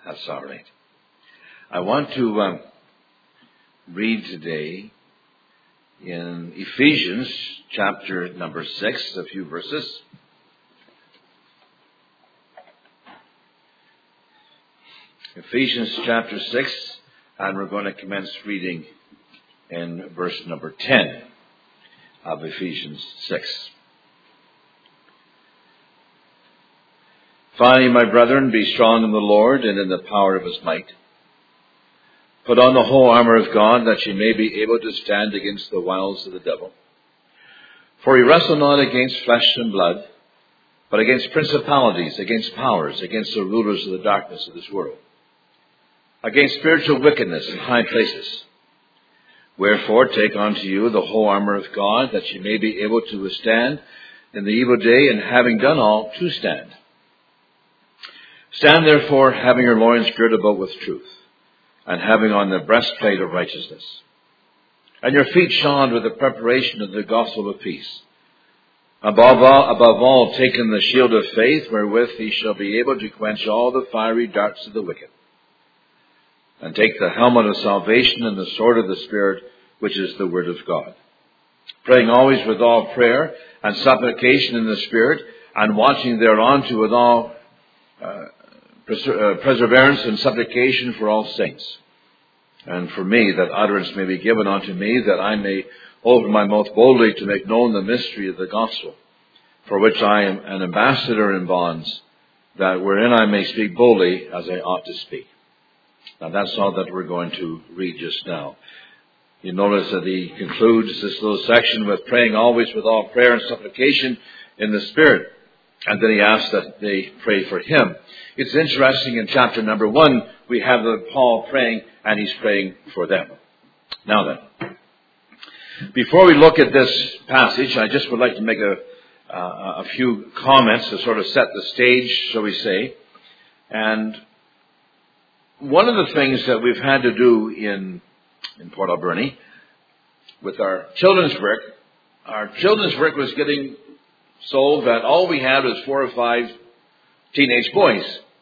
That's all right. I want to read today in Ephesians chapter number 6, a few verses. Ephesians chapter 6, and we're going to commence reading in verse number 10 of Ephesians 6. Finally, my brethren, be strong in the Lord and in the power of his might. Put on the whole armor of God, that ye may be able to stand against the wiles of the devil. For we wrestle not against flesh and blood, but against principalities, against powers, against the rulers of the darkness of this world, against spiritual wickedness in high places. Wherefore take unto you the whole armor of God, that ye may be able to withstand in the evil day, and having done all, to stand. Stand therefore, having your loins girt about with truth, and having on the breastplate of righteousness, and your feet shod with the preparation of the gospel of peace. Above all, taking the shield of faith, wherewith ye shall be able to quench all the fiery darts of the wicked. And take the helmet of salvation and the sword of the Spirit, which is the word of God. Praying always with all prayer and supplication in the Spirit, and watching thereunto with all perseverance and supplication for all saints. And for me, that utterance may be given unto me, that I may open my mouth boldly to make known the mystery of the gospel, for which I am an ambassador in bonds, that wherein I may speak boldly as I ought to speak. Now that's all that we're going to read just now. You notice that he concludes this little section with praying always with all prayer and supplication in the Spirit. And then he asks that they pray for him. It's interesting, in chapter number 1, we have Paul praying, and he's praying for them. Now then, before we look at this passage, I just would like to make a few comments to sort of set the stage, shall we say. And one of the things that we've had to do in Port Alberni with our children's work was getting so that all we had was 4 or 5 teenage boys.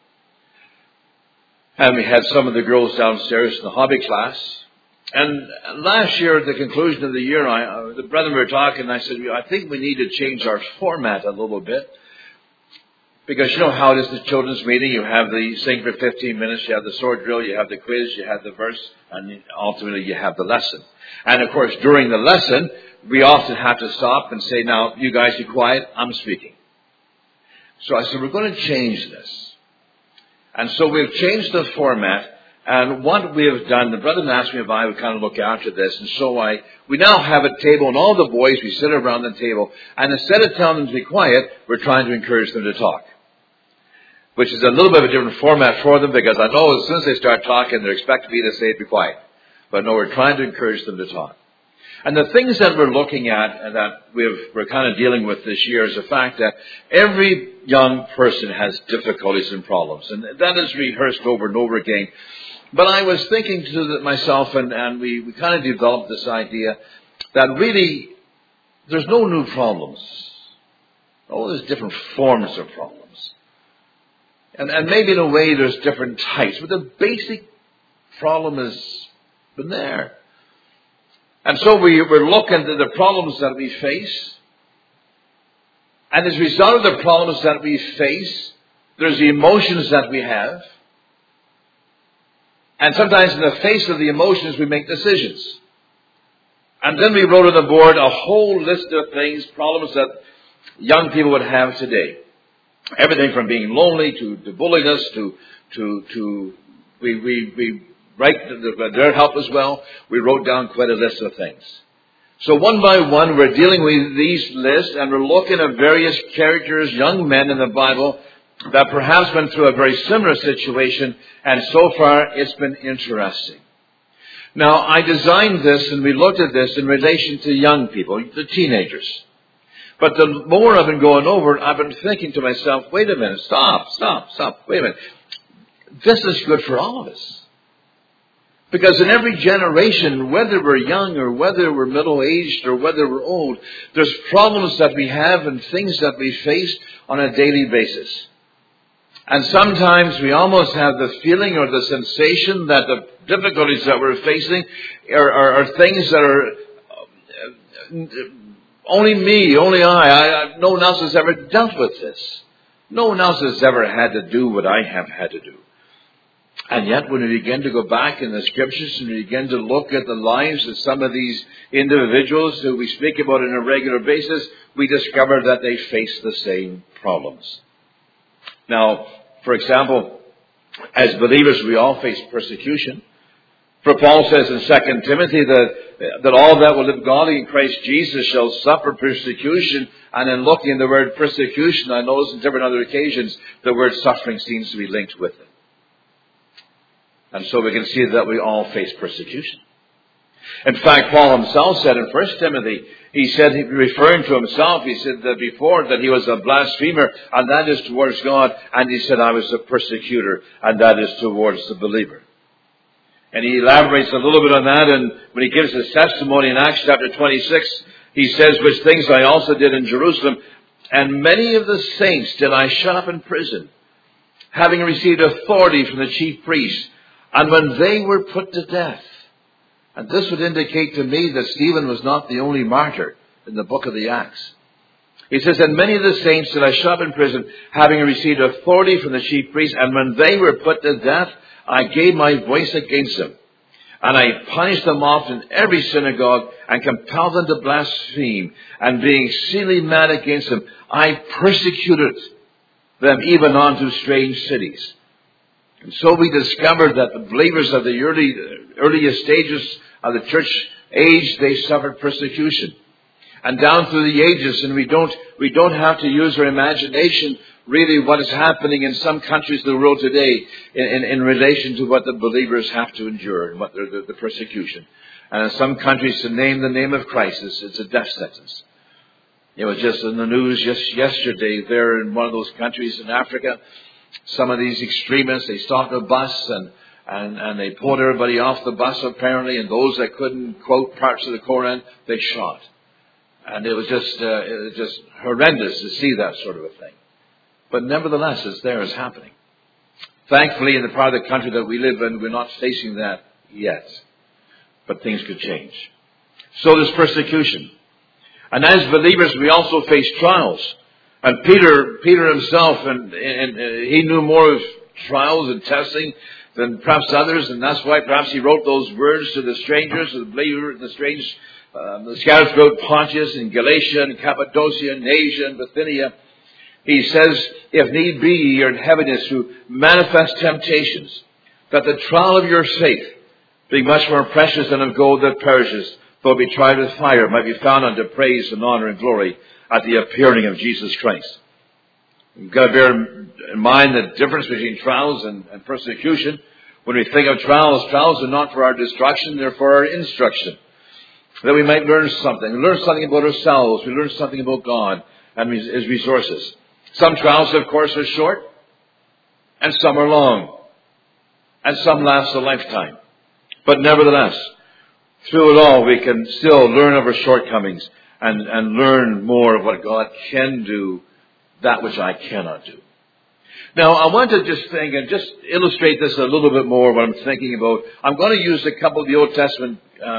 And we had some of the girls downstairs in the hobby class. And last year, at the conclusion of the year, the brethren were talking, and I said, I think we need to change our format a little bit. Because you know how it is, the children's meeting. You have the sing for 15 minutes, you have the sword drill, you have the quiz, you have the verse, and ultimately you have the lesson. And of course, during the lesson, we often have to stop and say, now, you guys be quiet, I'm speaking. So I said, we're going to change this. And so we've changed the format. And what we have done, the brethren asked me if I would kind of look after this. And so we now have a table, and all the boys, we sit around the table. And instead of telling them to be quiet, we're trying to encourage them to talk. Which is a little bit of a different format for them, because I know as soon as they start talking, they're expected me to say, be quiet. But no, we're trying to encourage them to talk. And the things that we're looking at and that we're kind of dealing with this year is the fact that every young person has difficulties and problems. And that is rehearsed over and over again. But I was thinking to myself, and we kind of developed this idea that really there's no new problems. Oh, there's different forms of problems. And maybe in a way there's different types. But the basic problem has been there. And so we're looking at the problems that we face. And as a result of the problems that we face, there's the emotions that we have. And sometimes in the face of the emotions, we make decisions. And then we wrote on the board a whole list of things, problems that young people would have today. Everything from being lonely to bulliness to we write their help as well. We wrote down quite a list of things. So one by one, we're dealing with these lists, and we're looking at various characters, young men in the Bible, that perhaps went through a very similar situation, and so far it's been interesting. Now, I designed this, and we looked at this in relation to young people, the teenagers. But the more I've been going over, I've been thinking to myself, wait a minute, stop, wait a minute. This is good for all of us. Because in every generation, whether we're young or whether we're middle-aged or whether we're old, there's problems that we have and things that we face on a daily basis. And sometimes we almost have the feeling or the sensation that the difficulties that we're facing are things that are only me, only I. No one else has ever dealt with this. No one else has ever had to do what I have had to do. And yet when we begin to go back in the Scriptures and we begin to look at the lives of some of these individuals who we speak about on a regular basis, we discover that they face the same problems. Now, for example, as believers, we all face persecution. For Paul says in 2 Timothy that all that will live godly in Christ Jesus shall suffer persecution. And in looking at the word persecution, I notice in different other occasions, the word suffering seems to be linked with it. And so we can see that we all face persecution. In fact, Paul himself said in 1 Timothy, he said, referring to himself, he said that before that he was a blasphemer, and that is towards God. And he said, I was a persecutor, and that is towards the believer. And he elaborates a little bit on that, and when he gives his testimony in Acts chapter 26, he says, which things I also did in Jerusalem, and many of the saints did I shut up in prison, having received authority from the chief priests, and when they were put to death. And this would indicate to me that Stephen was not the only martyr in the book of the Acts. He says, and many of the saints did I shut up in prison, having received authority from the chief priests, and when they were put to death, I gave my voice against them. And I punished them often in every synagogue, and compelled them to blaspheme. And being exceedingly mad against them, I persecuted them even unto strange cities. And so we discovered that the believers of the earliest stages of the church age, they suffered persecution. And down through the ages, and we don't have to use our imagination really what is happening in some countries of the world today in relation to what the believers have to endure and what the persecution. And in some countries, to name the name of Christ, it's a death sentence. It was just in the news just yesterday there in one of those countries in Africa. Some of these extremists, they stopped a bus and they pulled everybody off the bus apparently, and those that couldn't quote parts of the Quran, they shot. And it was just horrendous to see that sort of a thing. But nevertheless, it's there, it's happening. Thankfully, in the part of the country that we live in, we're not facing that yet. But things could change. So there's persecution. And as believers, we also face trials. And Peter himself, and he knew more of trials and testing than perhaps others, and that's why perhaps he wrote those words to the strangers, to the believers, the scattered throughout Pontus and Galatia and Cappadocia and Asia and Bithynia. He says, if need be, ye are in heaviness through manifest temptations, that the trial of your faith, being much more precious than of gold that perishes, though be tried with fire, might be found unto praise and honor and glory at the appearing of Jesus Christ. We've got to bear in mind the difference between trials and persecution. When we think of trials are not for our destruction, they're for our instruction. That we might learn something. We learn something about ourselves. We learn something about God and His resources. Some trials, of course, are short, and some are long, and some last a lifetime. But nevertheless, through it all, we can still learn of our shortcomings and learn more of what God can do, that which I cannot do. Now, I want to just think and just illustrate this a little bit more, what I'm thinking about. I'm going to use a couple of the Old Testament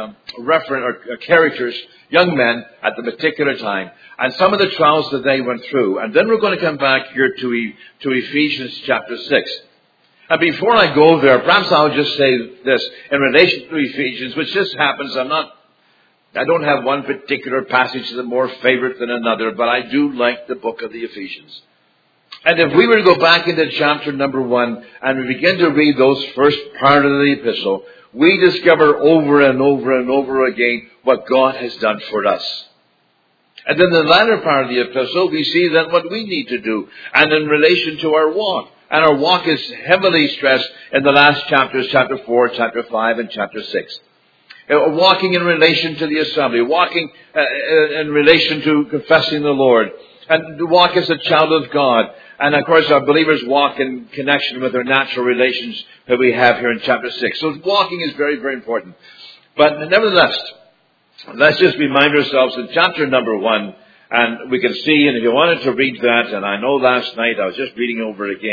characters, young men at the particular time, and some of the trials that they went through. And then we're going to come back here to Ephesians chapter 6. And before I go there, perhaps I'll just say this in relation to Ephesians, which just happens. I don't have one particular passage that's more favorite than another, but I do like the book of the Ephesians. And if we were to go back into chapter number 1 and we begin to read those first part of the epistle, we discover over and over and over again what God has done for us. And then the latter part of the epistle, we see then what we need to do, and in relation to our walk. And our walk is heavily stressed in the last chapters, chapter 4, chapter 5, and chapter 6. Walking in relation to the assembly, walking in relation to confessing the Lord, and to walk as a child of God. And of course, our believers walk in connection with our natural relations that we have here in chapter 6. So walking is very, very important. But nevertheless, let's just remind ourselves in chapter number 1, and we can see, and if you wanted to read that, and I know last night I was just reading over it again,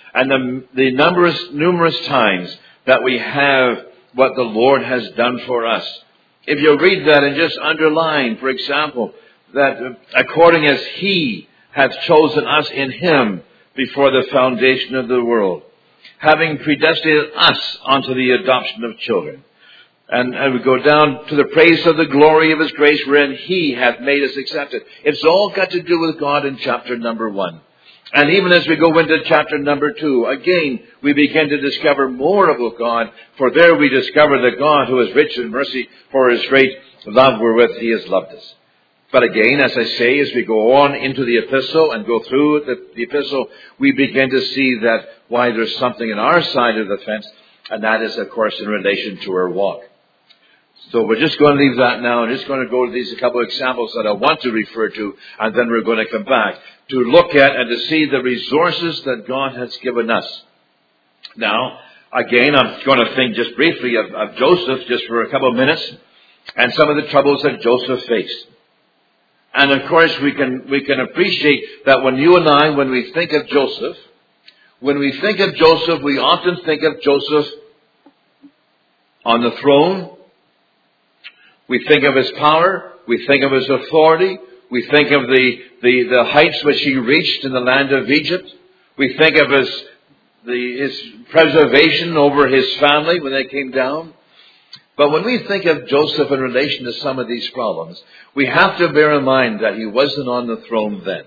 and the numerous times that we have what the Lord has done for us. If you read that and just underline, for example, that according as He hath chosen us in Him before the foundation of the world, having predestinated us unto the adoption of children. And we go down to the praise of the glory of His grace wherein He hath made us accepted. It's all got to do with God in chapter number 1. And even as we go into chapter number 2, again, we begin to discover more about God, for there we discover that God, who is rich in mercy for His great love wherewith He has loved us. But again, as I say, as we go on into the epistle and go through the epistle, we begin to see that why there's something in our side of the fence, and that is, of course, in relation to our walk. So we're just going to leave that now and just going to go to these a couple of examples that I want to refer to, and then we're going to come back to look at and to see the resources that God has given us. Now, again, I'm going to think just briefly of Joseph just for a couple of minutes and some of the troubles that Joseph faced. And of course, we can appreciate that when you and I, when we think of Joseph, we often think of Joseph on the throne. We think of his power. We think of his authority. We think of the heights which he reached in the land of Egypt. We think of his preservation over his family when they came down. But when we think of Joseph in relation to some of these problems, we have to bear in mind that he wasn't on the throne then.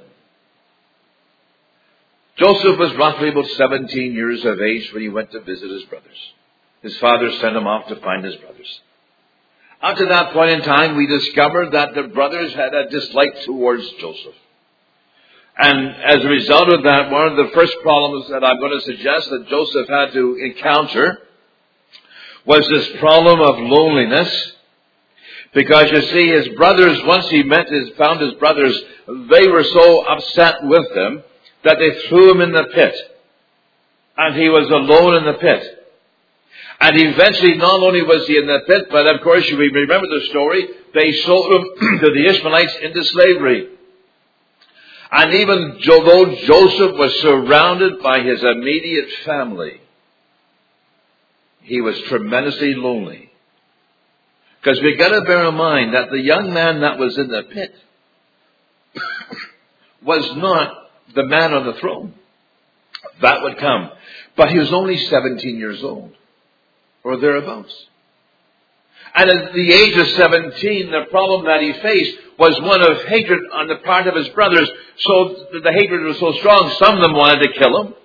Joseph was roughly about 17 years of age when he went to visit his brothers. His father sent him off to find his brothers. Up to that point in time, we discovered that the brothers had a dislike towards Joseph. And as a result of that, one of the first problems that I'm going to suggest that Joseph had to encounter was this problem of loneliness. Because you see, his brothers, once he found his brothers, they were so upset with him that they threw him in the pit. And he was alone in the pit. And eventually, not only was he in the pit, but of course, you remember the story, they sold him to the Ishmaelites into slavery. And even though Joseph was surrounded by his immediate family, he was tremendously lonely. Because we've got to bear in mind that the young man that was in the pit was not the man on the throne. That would come. But he was only 17 years old, or thereabouts. And at the age of 17, the problem that he faced was one of hatred on the part of his brothers. So the hatred was so strong, some of them wanted to kill him.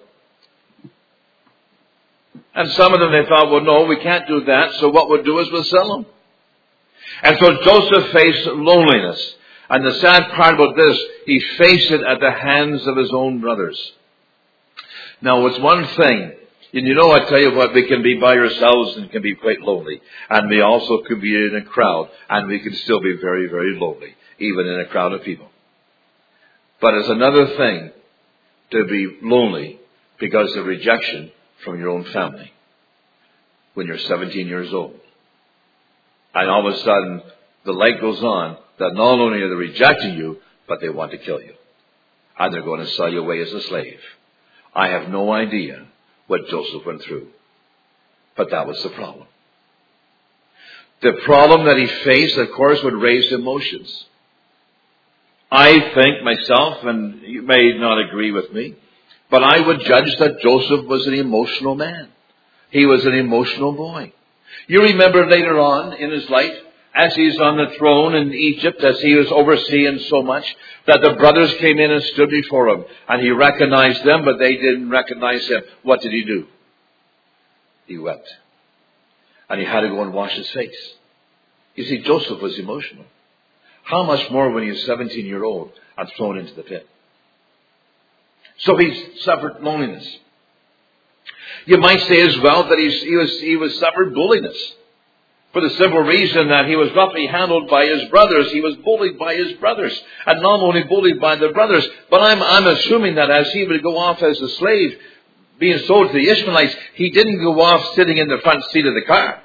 And some of them, they thought, well, no, we can't do that. So what we'll do is we'll sell him. And so Joseph faced loneliness. And the sad part about this, he faced it at the hands of his own brothers. Now, it's one thing. And you know, I tell you what, we can be by ourselves and can be quite lonely. And we also could be in a crowd and we can still be very, very lonely, even in a crowd of people. But it's another thing to be lonely because of rejection from your own family when you're 17 years old. And all of a sudden, the light goes on that not only are they rejecting you, but they want to kill you. And they're going to sell you away as a slave. I have no idea what Joseph went through. But that was the problem. The problem that he faced, of course, would raise emotions. I think myself, and you may not agree with me, but I would judge that Joseph was an emotional man. He was an emotional boy. You remember later on in his life, as he's on the throne in Egypt, as he was overseeing so much, that the brothers came in and stood before him. And he recognized them, but they didn't recognize him. What did he do? He wept. And he had to go and wash his face. You see, Joseph was emotional. How much more when he was 17-year-old and thrown into the pit? So he suffered loneliness. You might say as well that he suffered bulliness. For the simple reason that he was roughly handled by his brothers. He was bullied by his brothers. And not only bullied by the brothers, but I'm assuming that as he would go off as a slave, being sold to the Ishmaelites, he didn't go off sitting in the front seat of the car.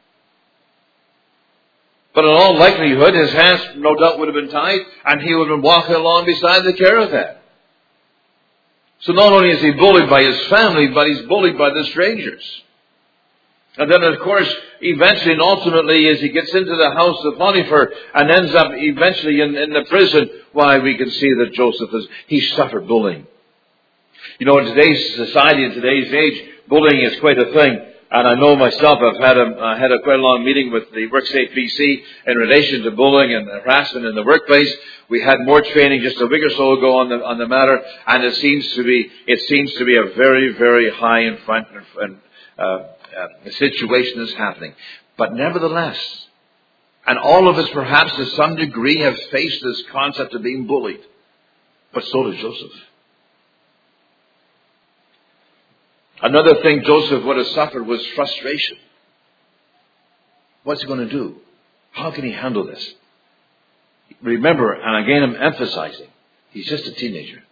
But in all likelihood, his hands no doubt would have been tied, and he would have been walking along beside the caravan. So not only is he bullied by his family, but he's bullied by the strangers. And then, of course, eventually and ultimately, as he gets into the house of Potiphar and ends up eventually in the prison, why, we can see that Joseph he suffered bullying. You know, in today's society, in today's age, bullying is quite a thing. And I know myself, I had a quite a long meeting with the WorkSafe BC in relation to bullying and harassment in the workplace. We had more training just a week or so ago on the matter, and it seems to be a very, very high in front situation that's happening. But nevertheless, and all of us perhaps to some degree have faced this concept of being bullied. But so did Joseph. Another thing Joseph would have suffered was frustration. What's he going to do? How can he handle this? Remember, and again I'm emphasizing, he's just a teenager.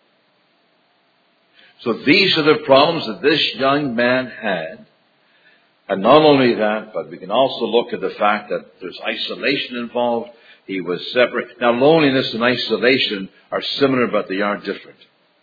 So these are the problems that this young man had. And not only that, but we can also look at the fact that there's isolation involved. He was separate. Now, loneliness and isolation are similar, but they are different.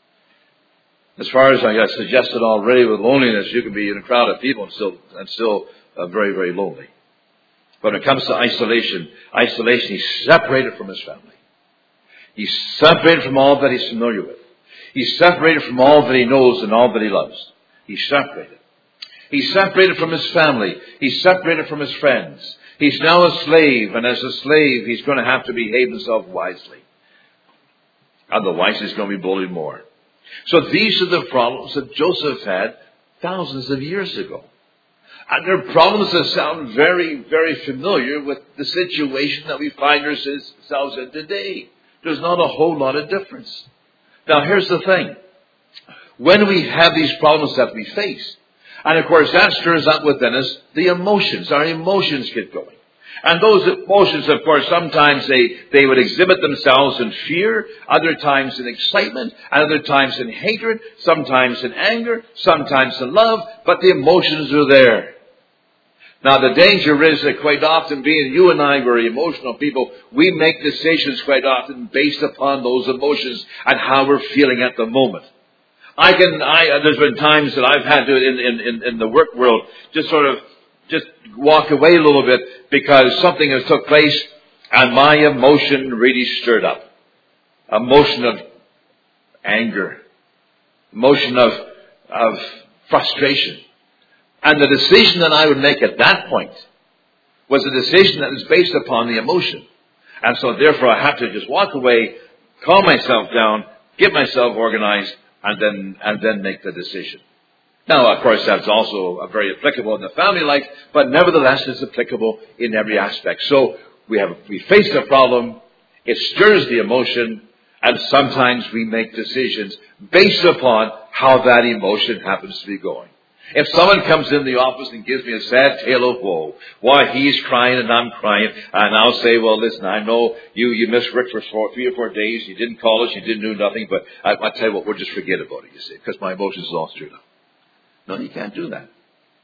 As far as I suggested already, with loneliness, you can be in a crowd of people and still very, very lonely. But when it comes to isolation, he's separated from his family. He's separated from all that he's familiar with. He's separated from all that he knows and all that he loves. He's separated. He's separated from his family. He's separated from his friends. He's now a slave, and as a slave, he's going to have to behave himself wisely. Otherwise, he's going to be bullied more. So these are the problems that Joseph had thousands of years ago. And they're problems that sound very, very familiar with the situation that we find ourselves in today. There's not a whole lot of difference. Now, here's the thing. When we have these problems that we face, and of course that stirs up within us the emotions. Our emotions get going. And those emotions, of course, sometimes they would exhibit themselves in fear, other times in excitement, and other times in hatred, sometimes in anger, sometimes in love, but the emotions are there. Now, the danger is that quite often, being you and I very emotional people, we make decisions quite often based upon those emotions and how we're feeling at the moment. There's been times that I've had to, in the work world, just walk away a little bit because something has took place and my emotion really stirred up. Emotion of anger. Emotion of frustration. And the decision that I would make at that point was a decision that was based upon the emotion. And so therefore I have to just walk away, calm myself down, get myself organized, and then make the decision. Now, of course, that's also very applicable in the family life, but nevertheless, it's applicable in every aspect. So we face a problem, it stirs the emotion, and sometimes we make decisions based upon how that emotion happens to be going. If someone comes in the office and gives me a sad tale of woe, why he's crying and I'm crying, and I'll say, well, listen, I know you missed work for 3 or 4 days, you didn't call us, you didn't do nothing, but I'll tell you what, we'll just forget about it, you see, because my emotions are all stirred up. No, you can't do that.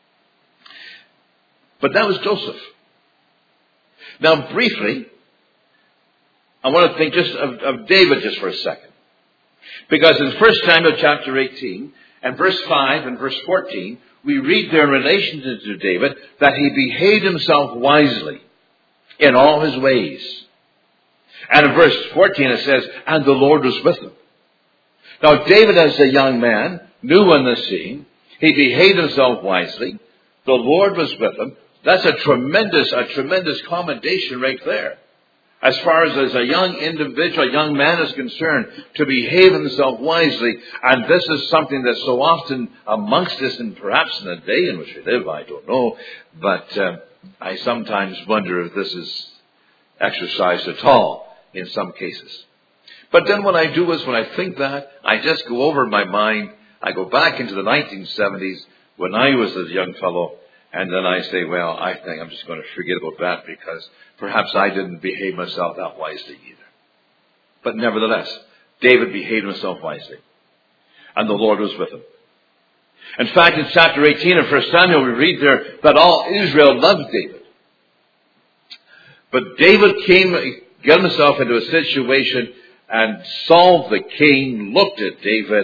But that was Joseph. Now, briefly, I want to think just of David just for a second. Because in 1 Samuel chapter 18, and verse 5 and verse 14, we read there in relation to David that he behaved himself wisely in all his ways. And in verse 14 it says, and the Lord was with him. Now, David as a young man, new on the scene, he behaved himself wisely. The Lord was with him. That's a tremendous commendation right there. As far as a young individual, a young man is concerned, to behave himself wisely. And this is something that's so often amongst us, and perhaps in the day in which we live, I don't know. But I sometimes wonder if this is exercised at all in some cases. But then what I do is when I think that, I just go over in my mind, I go back into the 1970s when I was a young fellow, and then I say, well, I think I'm just going to forget about that because perhaps I didn't behave myself that wisely either. But nevertheless, David behaved himself wisely. And the Lord was with him. In fact, in chapter 18 of 1 Samuel, we read there that all Israel loved David. But David got himself into a situation, and Saul the king looked at David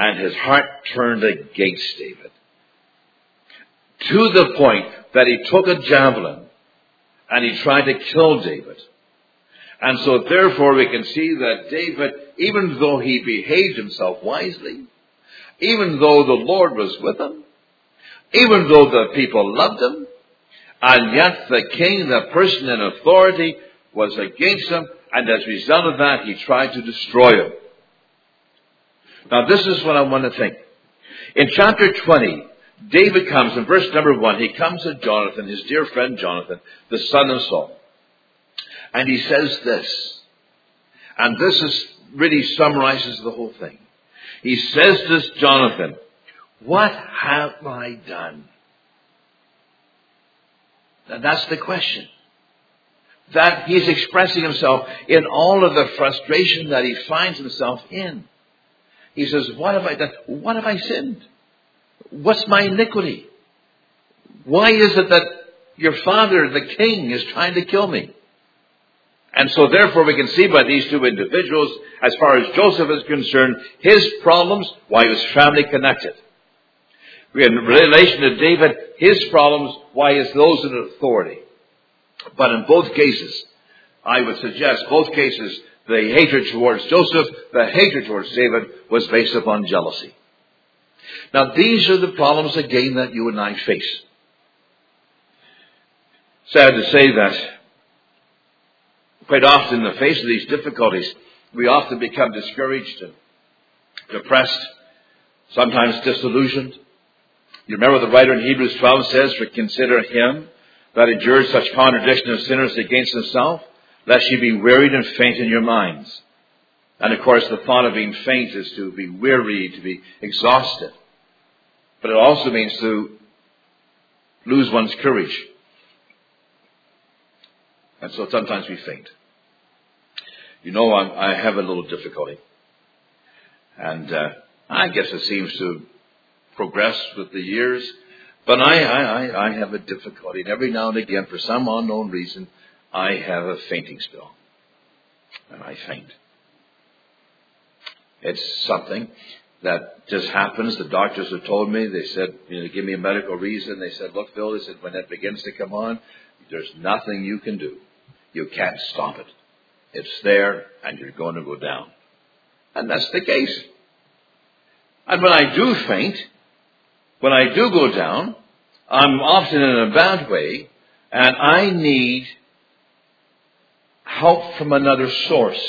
and his heart turned against David. To the point that he took a javelin and he tried to kill David. And so therefore we can see that David, even though he behaved himself wisely, even though the Lord was with him, even though the people loved him, and yet the king, the person in authority, was against him, and as a result of that, he tried to destroy him. Now this is what I want to think. In chapter 20, David comes, in verse number 1, he comes to Jonathan, his dear friend Jonathan, the son of Saul. And he says this, and really summarizes the whole thing. He says this, Jonathan, what have I done? And that's the question. That he's expressing himself in all of the frustration that he finds himself in. He says, what have I done? What have I sinned? What's my iniquity? Why is it that your father, the king, is trying to kill me? And so therefore we can see by these two individuals, as far as Joseph is concerned, his problems, why he was family connected. In relation to David, his problems, why is those in authority. But in both cases, I would suggest, both cases, the hatred towards Joseph, the hatred towards David, was based upon jealousy. Now these are the problems again that you and I face. Sad to say that quite often in the face of these difficulties, we often become discouraged and depressed, sometimes disillusioned. You remember the writer in Hebrews 12 says, for consider him that endures such contradiction of sinners against himself, lest ye be wearied and faint in your minds. And of course the thought of being faint is to be weary, to be exhausted. But it also means to lose one's courage. And so sometimes we faint. You know, I have a little difficulty. And I guess it seems to progress with the years. But I have a difficulty. And every now and again, for some unknown reason, I have a fainting spell. And I faint. It's something that just happens. The doctors have told me, they said, give me a medical reason. They said, look, Phil, they said, when that begins to come on, there's nothing you can do. You can't stop it. It's there, and you're going to go down. And that's the case. And when I do faint, when I do go down, I'm often in a bad way, and I need help from another source.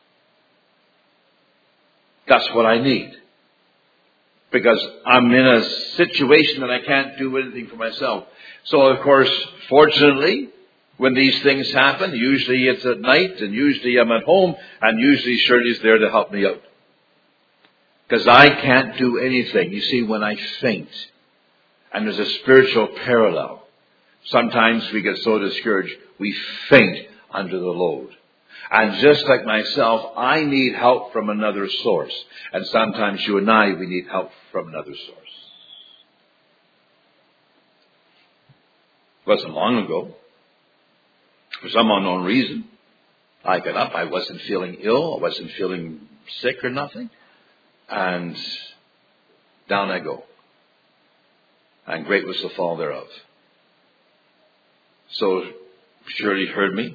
That's what I need. Because I'm in a situation that I can't do anything for myself. So, of course, fortunately, when these things happen, usually it's at night, and usually I'm at home, and usually Shirley's there to help me out. Because I can't do anything. You see, when I faint, and there's a spiritual parallel, sometimes we get so discouraged, we faint under the load. And just like myself, I need help from another source. And sometimes you and I, we need help from another source. It wasn't long ago. For some unknown reason, I got up. I wasn't feeling ill. I wasn't feeling sick or nothing. And down I go. And great was the fall thereof. So Shirley heard me.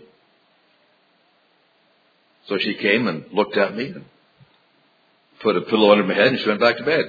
So she came and looked at me and put a pillow under my head and she went back to bed.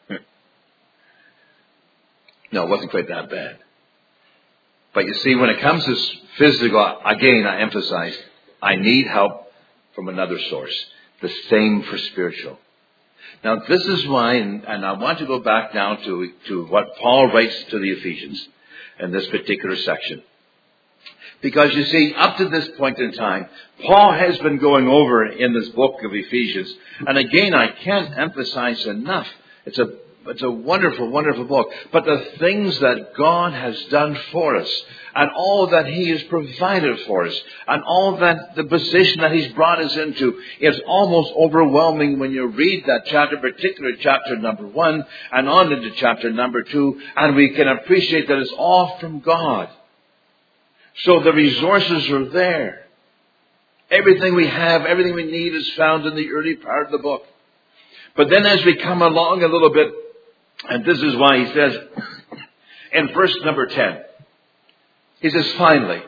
No, it wasn't quite that bad. But you see, when it comes to physical, again, I emphasize, I need help from another source. The same for spiritual. Now, this is why, and I want to go back now to what Paul writes to the Ephesians in this particular section. Because you see, up to this point in time, Paul has been going over in this book of Ephesians. And again, I can't emphasize enough. It's a wonderful, wonderful book. But the things that God has done for us, and all that He has provided for us, and all that the position that He's brought us into, is almost overwhelming when you read that chapter, particularly chapter number 1, and on into chapter number 2, and we can appreciate that it's all from God. So the resources are there. Everything we have, everything we need is found in the early part of the book. But then as we come along a little bit, and this is why he says in verse number 10, he says, finally,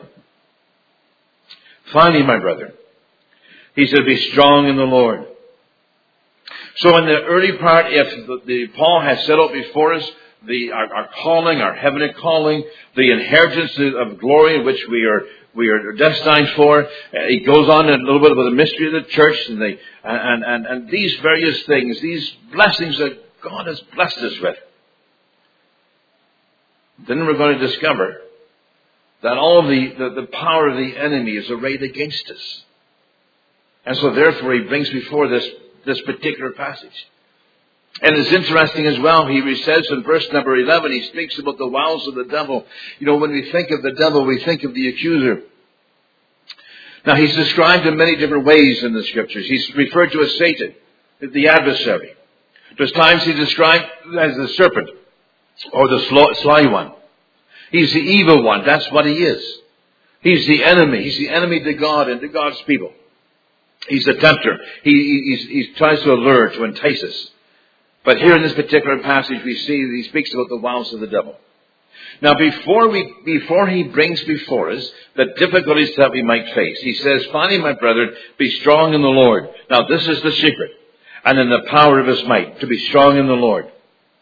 my brethren, he said, be strong in the Lord. So in the early part, if Paul has set out before us our calling, our heavenly calling, the inheritance of glory in which we are destined for, he goes on a little bit about the mystery of the church and these various things, these blessings that God has blessed us with. Then we're going to discover that all the power of the enemy is arrayed against us. And so therefore he brings before this particular passage. And it's interesting as well, he says in verse number 11, he speaks about the wiles of the devil. You know, when we think of the devil, we think of the accuser. Now he's described in many different ways in the scriptures. He's referred to as Satan, the adversary. There's times he's described as the serpent, or the sly one. He's the evil one, that's what he is. He's the enemy. He's the enemy to God and to God's people. He's a tempter. He tries to allure, to entice us. But here in this particular passage we see that he speaks about the wiles of the devil. Now before he brings before us the difficulties that we might face, he says, finally my brethren, be strong in the Lord. Now this is the secret. And in the power of his might, to be strong in the Lord.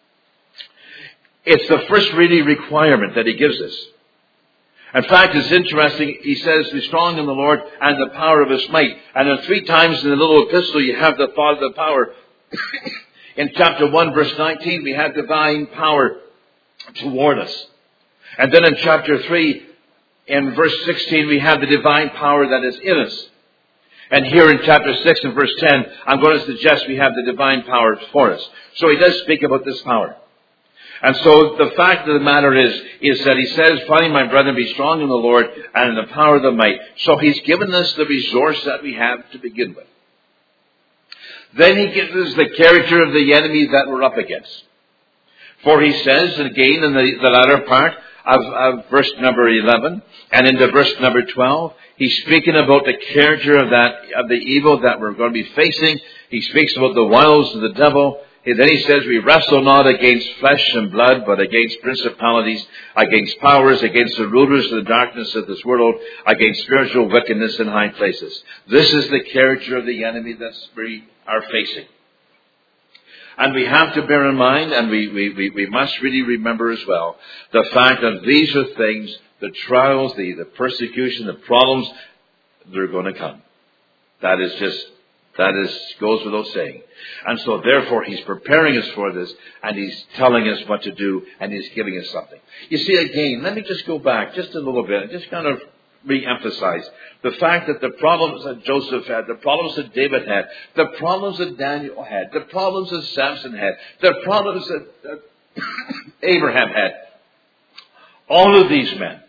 It's the first really requirement that he gives us. In fact, it's interesting, he says, be strong in the Lord and the power of his might. And then 3 times in the little epistle you have the thought of the power. In chapter 1, verse 19, we have divine power toward us. And then in chapter 3, in verse 16, we have the divine power that is in us. And here in chapter 6 and verse 10, I'm going to suggest we have the divine power for us. So he does speak about this power. And so the fact of the matter is that he says, finally, my brethren, be strong in the Lord and in the power of the might. So he's given us the resource that we have to begin with. Then he gives us the character of the enemy that we're up against. For he says, again in the latter part of verse number 11 and into verse number 12, he's speaking about the character of the evil that we're going to be facing. He speaks about the wiles of the devil. And then he says, we wrestle not against flesh and blood, but against principalities, against powers, against the rulers of the darkness of this world, against spiritual wickedness in high places. This is the character of the enemy that we are facing. And we have to bear in mind, and we must really remember as well, the fact that these are things, the trials, the persecution, the problems, they're going to come. That goes without saying. And so therefore he's preparing us for this, and he's telling us what to do, and he's giving us something. You see, again, let me just go back just a little bit and just kind of re-emphasize the fact that the problems that Joseph had, the problems that David had, the problems that Daniel had, the problems that Samson had, the problems that Abraham had, all of these men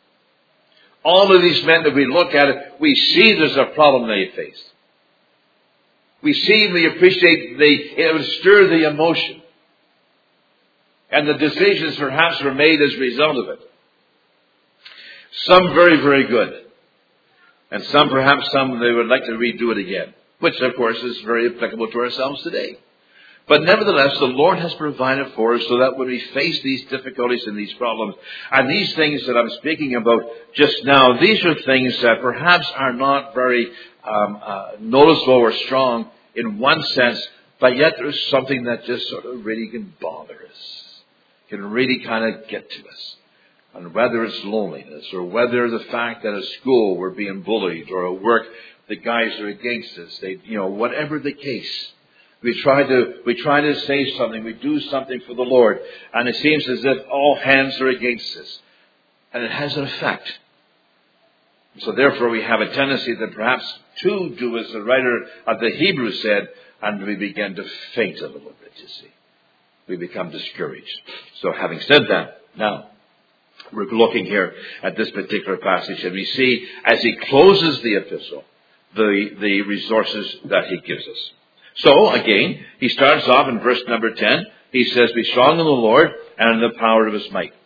that we look at it, we see there's a problem they face. We see, we appreciate it would stir the emotion. And the decisions perhaps were made as a result of it. Some very, very good. And some they would like to redo it again. Which of course is very applicable to ourselves today. But nevertheless, the Lord has provided for us so that when we face these difficulties and these problems, and these things that I'm speaking about just now, these are things that perhaps are not very noticeable or strong in one sense, but yet there's something that just sort of really can bother us, can really kind of get to us. And whether it's loneliness, or whether the fact that at school we're being bullied, or at work the guys are against us, whatever the case. We try to say something, we do something for the Lord, and it seems as if all hands are against us. And it has an effect. So therefore we have a tendency that perhaps to do as the writer of the Hebrews said, and we begin to faint a little bit, you see. We become discouraged. So having said that, now, we're looking here at this particular passage, and we see as he closes the epistle, the resources that he gives us. So, again, he starts off in verse number 10. He says, be strong in the Lord and in the power of his might.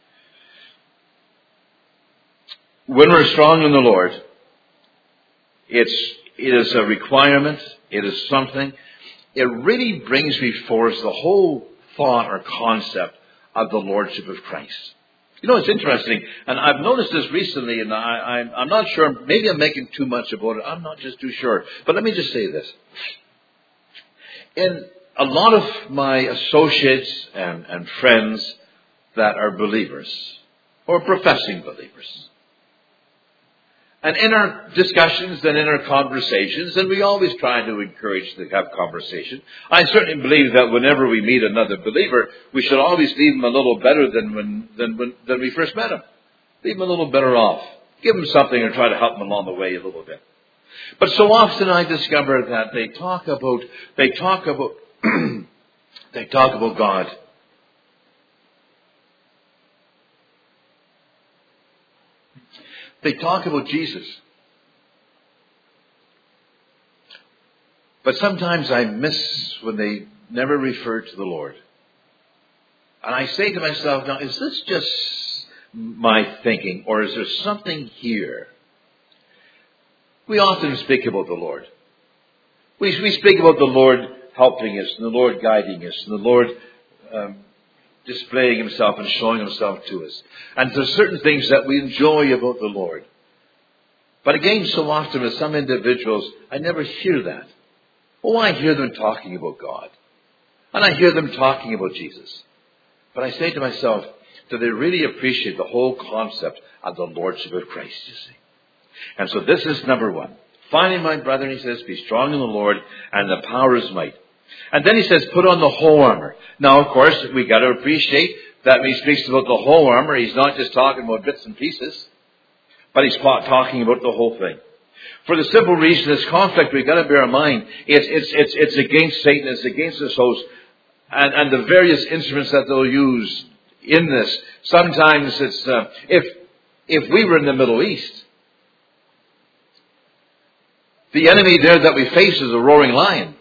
When we're strong in the Lord, it is a requirement. It is something it really brings before us the whole thought or concept of the Lordship of Christ. You know, it's interesting, and I've noticed this recently, and I'm not sure, maybe I'm making too much about it, I'm not just too sure. But let me just say this. In a lot of my associates and friends that are believers, or professing believers, and in our discussions and in our conversations, and we always try to encourage to have conversation, I certainly believe that whenever we meet another believer, we should always leave them a little better than we first met them. Leave them a little better off. Give them something and try to help them along the way a little bit. But so often I discover that they talk about God. They talk about Jesus. But sometimes I miss when they never refer to the Lord. And I say to myself, now, is this just my thinking, or is there something here? We often speak about the Lord. We speak about the Lord helping us, and the Lord guiding us, and the Lord displaying Himself and showing Himself to us. And there's certain things that we enjoy about the Lord. But again, so often with some individuals, I never hear that. Oh, I hear them talking about God. And I hear them talking about Jesus. But I say to myself, do they really appreciate the whole concept of the Lordship of Christ, you see? And so this is number one. Finally, my brethren, he says, be strong in the Lord and the power of His might. And then he says, put on the whole armor. Now, of course, we got to appreciate that when he speaks about the whole armor, he's not just talking about bits and pieces, but he's talking about the whole thing. For the simple reason, this conflict, we've got to bear in mind, it's against Satan, it's against his host, and the various instruments that they'll use in this. Sometimes it's, if we were in the Middle East, the enemy there that we face is a roaring lion.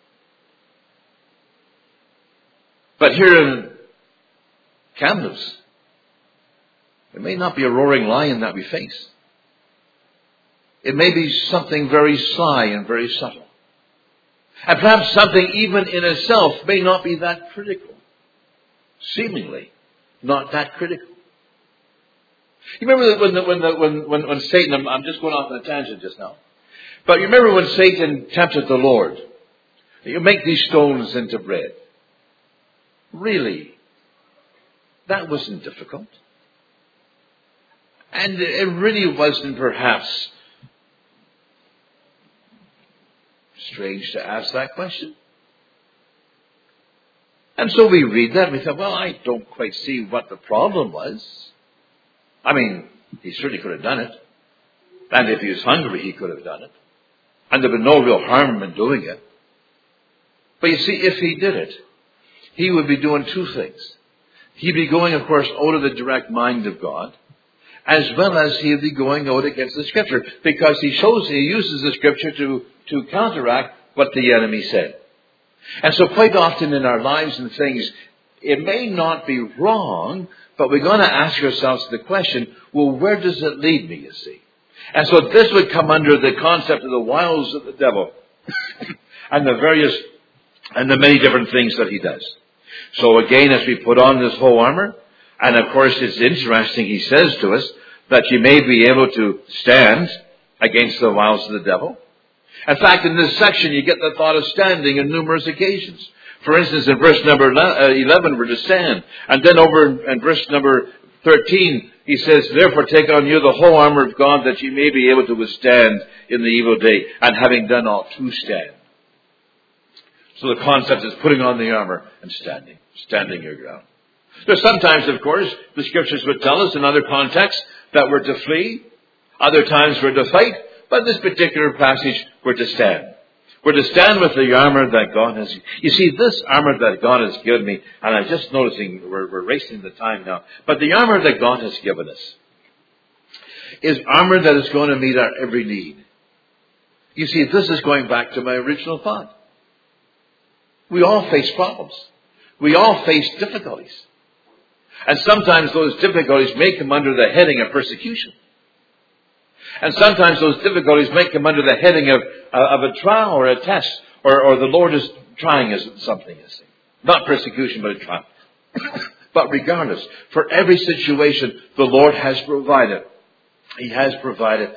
But here in Kamloops, it may not be a roaring lion that we face. It may be something very sly and very subtle. And perhaps something even in itself may not be that critical. Seemingly not that critical. You remember that when Satan, I'm just going off on a tangent just now. But you remember when Satan tempted the Lord? You make these stones into bread. Really? That wasn't difficult. And it really wasn't perhaps strange to ask that question. And so we read that and we thought, well, I don't quite see what the problem was. I mean, he certainly could have done it. And if he was hungry, he could have done it. And there would be no real harm in doing it. But you see, if he did it, he would be doing two things. He'd be going, of course, out of the direct mind of God, as well as he'd be going out against the Scripture, because he uses the Scripture to counteract what the enemy said. And so quite often in our lives and things, it may not be wrong, but we're going to ask ourselves the question, well, where does it lead me, you see? And so this would come under the concept of the wiles of the devil and the many different things that he does. So again, as we put on this whole armor, and of course it's interesting, he says to us that you may be able to stand against the wiles of the devil. In fact, in this section, you get the thought of standing on numerous occasions. For instance, in verse number 11, we're to stand. And then over in verse number 13, he says, therefore take on you the whole armor of God that you may be able to withstand in the evil day, and having done all to stand. So the concept is putting on the armor and standing your ground. There's sometimes, of course, the Scriptures would tell us in other contexts that we're to flee. Other times we're to fight. But in this particular passage, we're to stand. We're to stand with the armor that God has. You see, this armor that God has given me, and I'm just noticing we're racing the time now, but the armor that God has given us is armor that is going to meet our every need. You see, this is going back to my original thought. We all face problems. We all face difficulties. And sometimes those difficulties may come under the heading of persecution. And sometimes those difficulties may come under the heading of a trial or a test, or the Lord is Trying is something, you see. Not persecution, but a trial. But regardless, for every situation, the Lord has provided. He has provided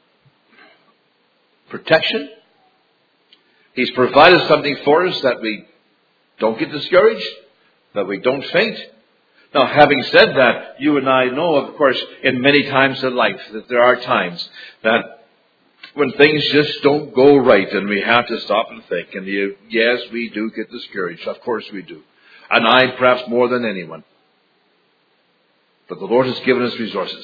protection. He's provided something for us that we don't get discouraged, that we don't faint. Now, having said that, you and I know, of course, in many times in life, that there are times that when things just don't go right and we have to stop and think. And yes, we do get discouraged. Of course we do. And I perhaps more than anyone. But the Lord has given us resources.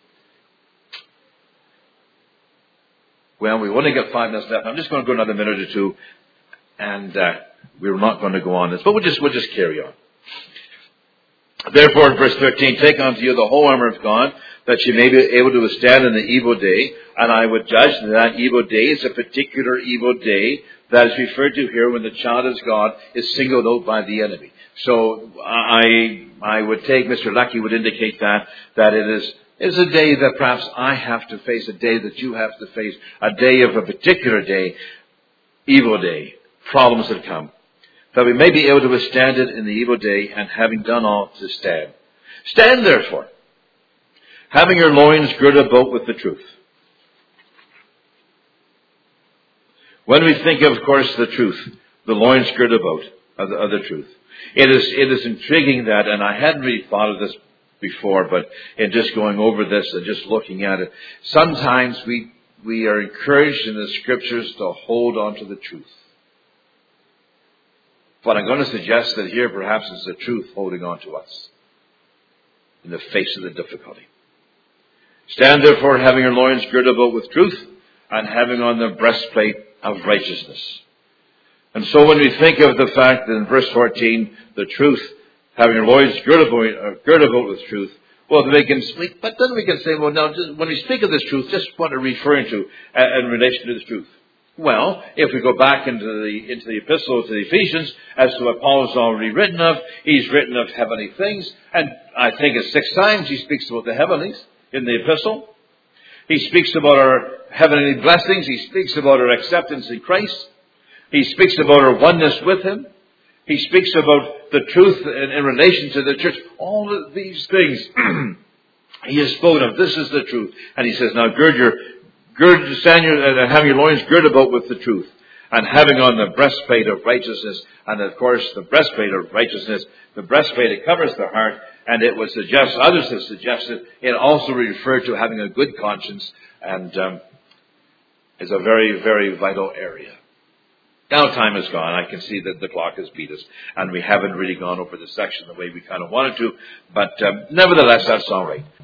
Well, we only got 5 minutes left. I'm just going to go another minute or two. And we're not going to go on this. But we'll just carry on. Therefore, in verse 13, take unto you the whole armor of God, that you may be able to withstand in the evil day. And I would judge that evil day is a particular evil day that is referred to here when the child of God is singled out by the enemy. So I would take, Mr. Lucky would indicate that it is a day that perhaps I have to face, a day that you have to face, a day of a particular day, evil day, problems that come. That we may be able to withstand it in the evil day, and having done all, to stand. Stand therefore, having your loins girded about with the truth. When we think of course, the truth, the loins girded about of the truth, it is intriguing that, and I hadn't really thought of this before, but in just going over this and just looking at it, sometimes we are encouraged in the Scriptures to hold on to the truth. But I'm going to suggest that here perhaps it's the truth holding on to us in the face of the difficulty. Stand therefore, having your loins girded about with truth, and having on the breastplate of righteousness. And so when we think of the fact that in verse 14, the truth, having your loins girded about with truth, well, then we can speak, but then we can say, well, now, when we speak of this truth, just what are we referring to in relation to this truth? Well, if we go back into the epistle to the Ephesians, as to what Paul has already written of, he's written of heavenly things, and I think it's 6 times he speaks about the heavenlies in the epistle. He speaks about our heavenly blessings. He speaks about our acceptance in Christ. He speaks about our oneness with Him. He speaks about the truth in relation to the church. All of these things he has spoken of. This is the truth. And he says, now stand and have your loins girded about with the truth, and having on the breastplate of righteousness. And of course, the breastplate of righteousness, the breastplate, it covers the heart, and it would suggest, others have suggested, it also referred to having a good conscience, and is a very, very vital area. Now time is gone. I can see that the clock has beat us, and we haven't really gone over the section the way we kind of wanted to, but nevertheless, that's all right.